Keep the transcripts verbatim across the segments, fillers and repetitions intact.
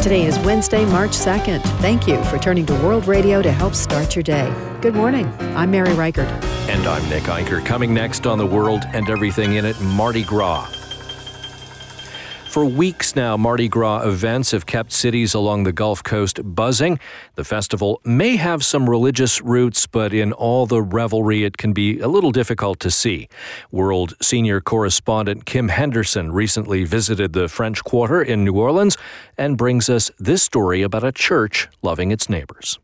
Today is Wednesday, March second. Thank you for turning to World Radio to help start your day. Good morning. I'm Mary Reichert. And I'm Nick Eicher. Coming next on The World and Everything in It, Mardi Gras. For weeks now, Mardi Gras events have kept cities along the Gulf Coast buzzing. The festival may have some religious roots, but in all the revelry, it can be a little difficult to see. World senior correspondent Kim Henderson recently visited the French Quarter in New Orleans and brings us this story about a church loving its neighbors.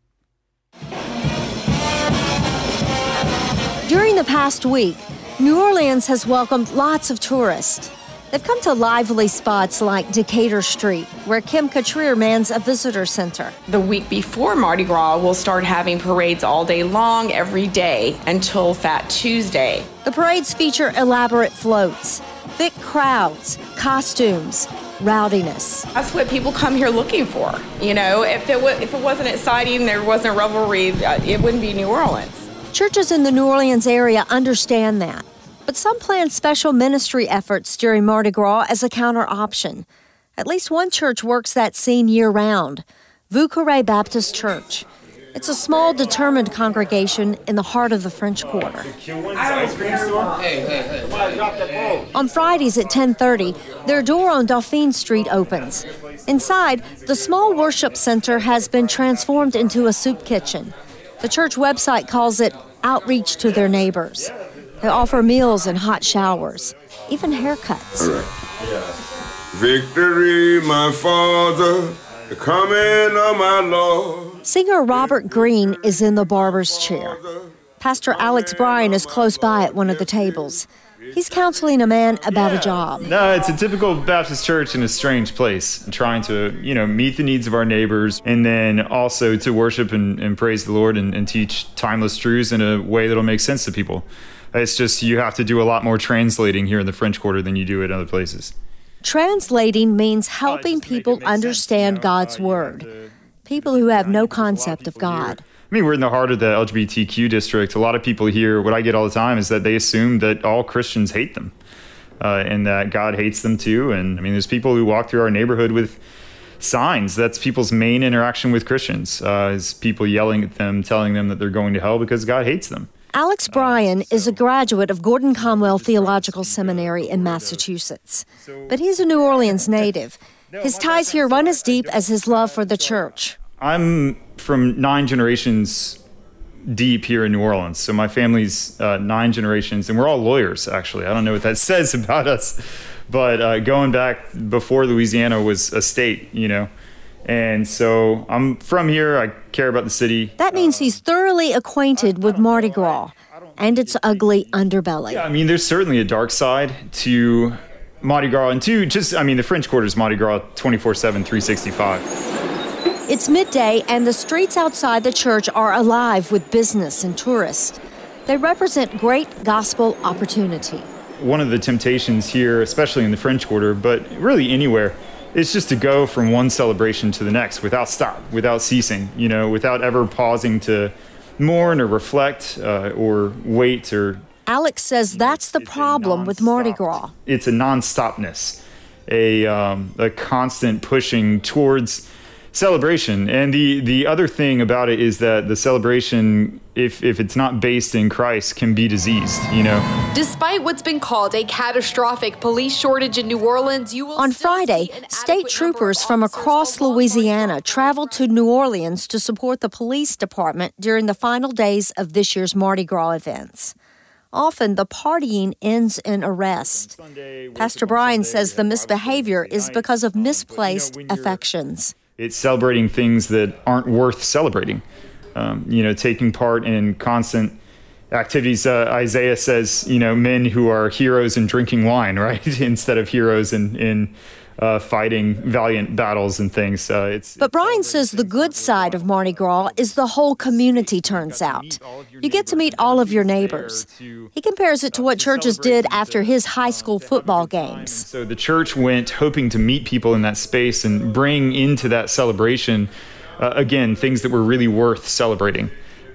During the past week, New Orleans has welcomed lots of tourists. They've come to lively spots like Decatur Street, where Kim Katrier mans a visitor center. The week before Mardi Gras, we'll start having parades all day long, every day, until Fat Tuesday. The parades feature elaborate floats, thick crowds, costumes, rowdiness. That's what people come here looking for. You know, if it, w- if it wasn't exciting, there wasn't revelry, it wouldn't be New Orleans. Churches in the New Orleans area understand that. But some plan special ministry efforts during Mardi Gras as a counter option. At least one church works that scene year-round, Vieux Carré Baptist Church. It's a small, determined congregation in the heart of the French Quarter. On Fridays at ten thirty, their door on Dauphine Street opens. Inside, the small worship center has been transformed into a soup kitchen. The church website calls it outreach to their neighbors. They offer meals and hot showers, even haircuts. Victory, my Father, the coming of my Lord. Singer Robert Green is in the barber's chair. Pastor Alex Bryan is close by at one of the tables. He's counseling a man about a job. No, it's a typical Baptist church in a strange place, trying to, you know, meet the needs of our neighbors and then also to worship and, and praise the Lord and, and teach timeless truths in a way that'll make sense to people. It's just you have to do a lot more translating here in the French Quarter than you do at other places. Translating means helping people understand God's Word. People who have no concept of God. I mean, we're in the heart of the L G B T Q district. A lot of people here, what I get all the time is that they assume that all Christians hate them uh, and that God hates them too. And I mean, there's people who walk through our neighborhood with signs. That's people's main interaction with Christians, uh, is people yelling at them, telling them that they're going to hell because God hates them. Alex Bryan is a graduate of Gordon Conwell Theological Seminary in Massachusetts. But he's a New Orleans native. His ties here run as deep as his love for the church. I'm from nine generations deep here in New Orleans. So my family's uh, nine generations, and we're all lawyers, actually. I don't know what that says about us. But uh, going back before Louisiana was a state, you know. And so I'm from here. I care about the city. That means he's thoroughly acquainted with Mardi Gras and its ugly underbelly. Yeah, I mean, there's certainly a dark side to Mardi Gras. And to just, I mean, the French Quarter is Mardi Gras twenty-four seven, three sixty-five. It's midday, and the streets outside the church are alive with business and tourists. They represent great gospel opportunity. One of the temptations here, especially in the French Quarter, but really anywhere, it's just to go from one celebration to the next without stop, without ceasing, you know, without ever pausing to mourn or reflect uh, or wait. Or Alex says that's the problem with Mardi Gras. It's a non-stopness, a, um, a constant pushing towards celebration. And the, the other thing about it is that the celebration, if if it's not based in Christ, can be diseased, you know. Despite what's been called a catastrophic police shortage in New Orleans, you will On Friday, state troopers from across Louisiana traveled to New Orleans to support the police department during the final days of this year's Mardi Gras events. Often, the partying ends in arrest. Pastor Bryan says the misbehavior is because of misplaced affections. It's celebrating things that aren't worth celebrating. Um, you know, taking part in constant activities. Uh, Isaiah says, you know, men who are heroes in drinking wine, right? Instead of heroes in, in uh, fighting valiant battles and things. Uh, it's. But Bryan says the good side of Mardi Gras is the whole community turns out. You get to meet all of your neighbors. He compares it to what churches did after his high school football games. So the church went hoping to meet people in that space and bring into that celebration, uh, again, things that were really worth celebrating.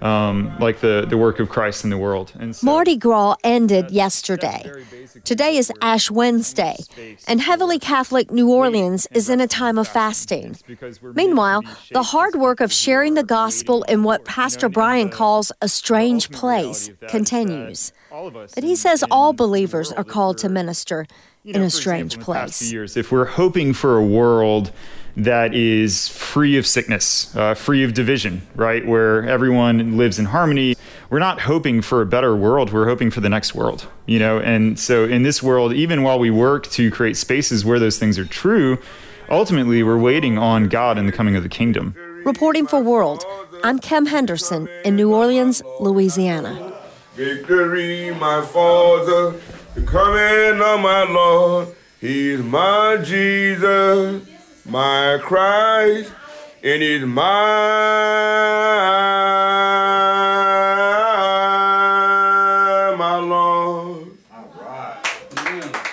um, like the, the work of Christ in the world. And so, Mardi Gras ended yesterday. Today is Ash Wednesday, and heavily Catholic New Orleans is in a time of fasting. Meanwhile, the hard work of sharing the gospel in what Pastor Brian calls a strange place continues. But he says all believers are called to minister in a strange place. If we're hoping for a world that is free of sickness, uh, free of division, right, where everyone lives in harmony, we're not hoping for a better world. We're hoping for the next world, you know. And so in this world, even while we work to create spaces where those things are true, ultimately we're waiting on God and the coming of the kingdom. Reporting for World, I'm Kim Henderson in New Orleans, Louisiana. Victory, my Father, the coming of my Lord. He's my Jesus, my Christ, and He's my, my Lord. All right.